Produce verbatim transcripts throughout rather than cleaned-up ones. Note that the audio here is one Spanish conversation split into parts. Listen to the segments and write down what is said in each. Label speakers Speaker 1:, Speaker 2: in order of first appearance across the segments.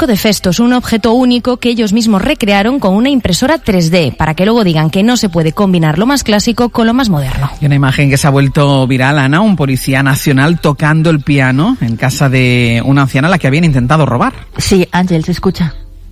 Speaker 1: marisco de Festos, un objeto único que ellos mismos recrearon con una impresora tres D, para que luego digan que no se puede combinar lo más clásico con lo más moderno.
Speaker 2: Y una imagen que se ha vuelto viral, Ana, un policía nacional tocando el piano en casa de una anciana a la que habían intentado robar.
Speaker 3: Sí, Ángel, se escucha.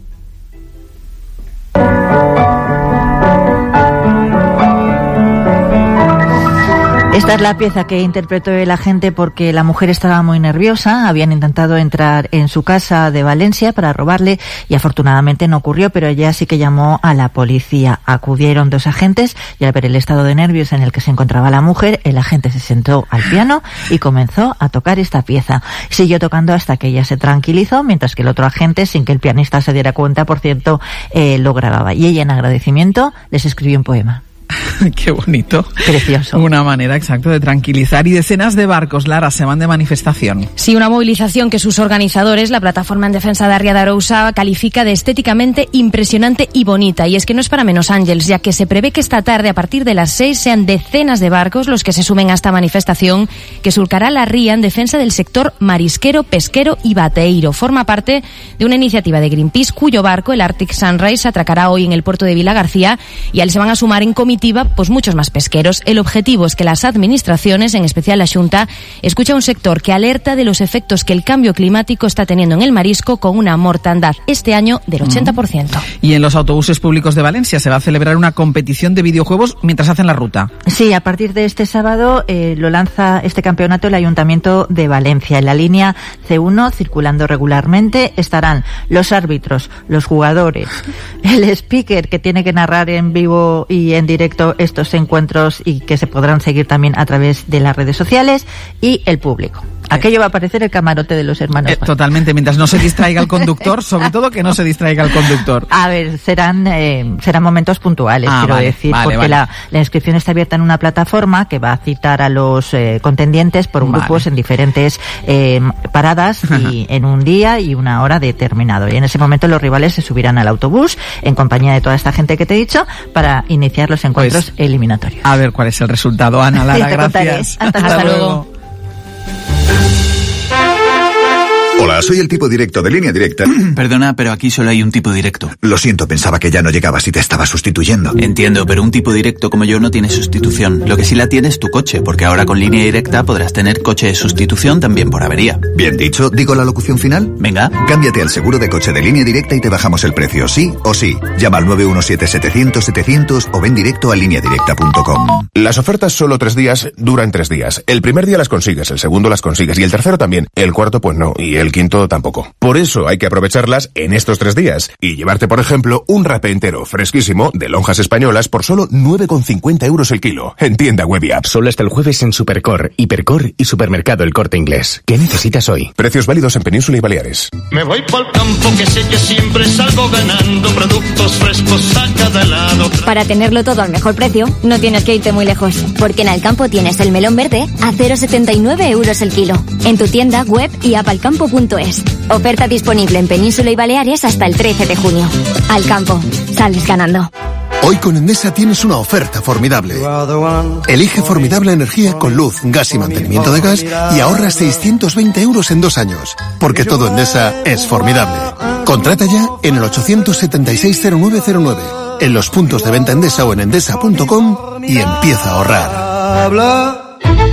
Speaker 3: Esta es la pieza que interpretó el agente porque la mujer estaba muy nerviosa. Habían intentado entrar en su casa de Valencia para robarle y afortunadamente no ocurrió, pero ella sí que llamó a la policía. Acudieron dos agentes y al ver el estado de nervios en el que se encontraba la mujer, el agente se sentó al piano y comenzó a tocar esta pieza. Siguió tocando hasta que ella se tranquilizó, mientras que el otro agente, sin que el pianista se diera cuenta, por cierto, eh, lo grababa. Y ella, en agradecimiento, les escribió un poema.
Speaker 2: Qué bonito.
Speaker 3: Precioso.
Speaker 2: Una manera, exacto, de tranquilizar. Y decenas de barcos, Lara, se van de manifestación.
Speaker 1: Sí, una movilización que sus organizadores, la Plataforma en Defensa de Arria de Arousa, califica de estéticamente impresionante y bonita. Y es que no es para menos, Ángels, ya que se prevé que esta tarde, a partir de las seis, sean decenas de barcos los que se sumen a esta manifestación que surcará la ría en defensa del sector marisquero, pesquero y bateeiro. Forma parte de una iniciativa de Greenpeace, cuyo barco, el Arctic Sunrise, atracará hoy en el puerto de Vilagarcía y al se van a sumar en comitiva pues muchos más pesqueros. El objetivo es que las administraciones, en especial la Xunta, escucha a un sector que alerta de los efectos que el cambio climático está teniendo en el marisco, con una mortandad este año del ochenta por ciento.
Speaker 2: Mm. Y en los autobuses públicos de Valencia se va a celebrar una competición de videojuegos mientras hacen la ruta.
Speaker 3: Sí, a partir de este sábado eh, lo lanza este campeonato el Ayuntamiento de Valencia. En la línea ce uno, circulando regularmente, estarán los árbitros, los jugadores, el speaker que tiene que narrar en vivo y en directo estos encuentros y que se podrán seguir también a través de las redes sociales, y el público. Aquello va a parecer el camarote de los hermanos.
Speaker 2: Eh, totalmente, mientras no se distraiga el conductor, sobre todo que no se distraiga el conductor.
Speaker 3: A ver, serán eh, serán momentos puntuales,
Speaker 2: ah,
Speaker 3: quiero
Speaker 2: vale,
Speaker 3: decir,
Speaker 2: vale,
Speaker 3: porque
Speaker 2: vale.
Speaker 3: La, la inscripción está abierta en una plataforma que va a citar a los eh, contendientes por
Speaker 2: vale.
Speaker 3: grupos en diferentes eh, paradas y en un día y una hora determinado. Y en ese momento los rivales se subirán al autobús en compañía de toda esta gente que te he dicho para iniciar los encuentros pues, eliminatorios.
Speaker 2: A ver cuál es el resultado, Ana. Lara, gracias.
Speaker 3: Hasta,
Speaker 1: Hasta, Hasta luego. luego.
Speaker 4: Hola, soy el tipo directo de Línea Directa.
Speaker 5: Perdona, pero aquí solo hay un tipo directo.
Speaker 4: Lo siento, pensaba que ya no llegabas y te estaba sustituyendo.
Speaker 5: Entiendo, pero un tipo directo como yo no tiene sustitución. Lo que sí la tiene es tu coche, porque ahora con Línea Directa podrás tener coche de sustitución también por avería.
Speaker 4: Bien dicho, ¿digo la locución final?
Speaker 5: Venga.
Speaker 4: Cámbiate al seguro de coche de Línea Directa y te bajamos el precio, sí o sí. Llama al nueve uno siete setecientos setecientos o ven directo a línea directa punto com.
Speaker 6: Las ofertas solo tres días duran tres días. El primer día las consigues, el segundo las consigues y el tercero también. El cuarto pues no, y el quinto tampoco. Por eso hay que aprovecharlas en estos tres días y llevarte, por ejemplo, un rape entero fresquísimo de lonjas españolas por solo nueve con cincuenta euros el kilo. En tienda web y app.
Speaker 7: Solo hasta el jueves en Supercor, Hipercor y Supermercado El Corte Inglés. ¿Qué necesitas hoy?
Speaker 6: Precios válidos en Península y Baleares.
Speaker 8: Me voy pa'l campo que sé que siempre salgo ganando, productos frescos a cada lado.
Speaker 9: Para tenerlo todo al mejor precio, no tienes que irte muy lejos, porque en Alcampo tienes el melón verde a cero coma setenta y nueve euros el kilo. En tu tienda web y app alcampo punto es. Oferta disponible en Península y Baleares hasta el trece de junio. Alcampo, sales ganando.
Speaker 10: Hoy con Endesa tienes una oferta formidable. Elige formidable energía con luz, gas y mantenimiento de gas y ahorra seiscientos veinte euros en dos años. Porque todo Endesa es formidable. Contrata ya en el ochocientos setenta y seis cero nueve cero nueve, en los puntos de venta Endesa o en endesa punto com y empieza a ahorrar.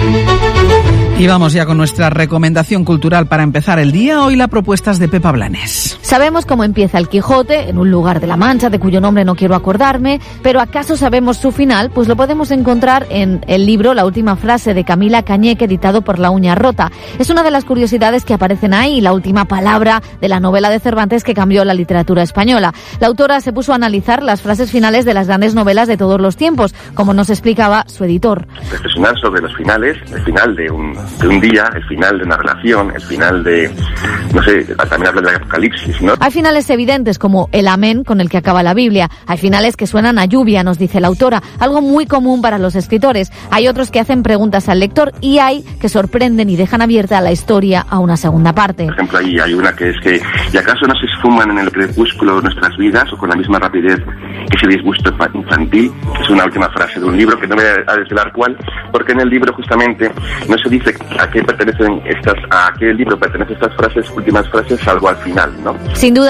Speaker 2: Y vamos ya con nuestra recomendación cultural para empezar el día. Hoy la propuesta es de Pepa Blanes.
Speaker 11: Sabemos cómo empieza el Quijote, en un lugar de la Mancha, de cuyo nombre no quiero acordarme, pero ¿acaso sabemos su final? Pues lo podemos encontrar en el libro La última frase de Camila Cañeque, editado por La Uña Rota. Es una de las curiosidades que aparecen ahí, la última palabra de la novela de Cervantes que cambió la literatura española. La autora se puso a analizar las frases finales de las grandes novelas de todos los tiempos, como nos explicaba su editor.
Speaker 12: Reflexionar sobre los finales, el final de un, de un día, el final de una relación, el final de, no sé, también habla del apocalipsis, ¿no?
Speaker 11: Hay finales evidentes como el amén con el que acaba la Biblia. Hay finales que suenan a lluvia, nos dice la autora, algo muy común para los escritores. Hay otros que hacen preguntas al lector y hay que sorprenden y dejan abierta la historia a una segunda parte.
Speaker 12: Por ejemplo, ahí hay una que es que, ¿y acaso no se esfuman en el crepúsculo nuestras vidas o con la misma rapidez que ese disgusto infantil? Es una última frase de un libro que no voy a desvelar cuál, porque en el libro justamente no se dice a qué pertenecen estas, a qué libro pertenecen estas frases, últimas frases, salvo al final, ¿no?
Speaker 11: Sin duda.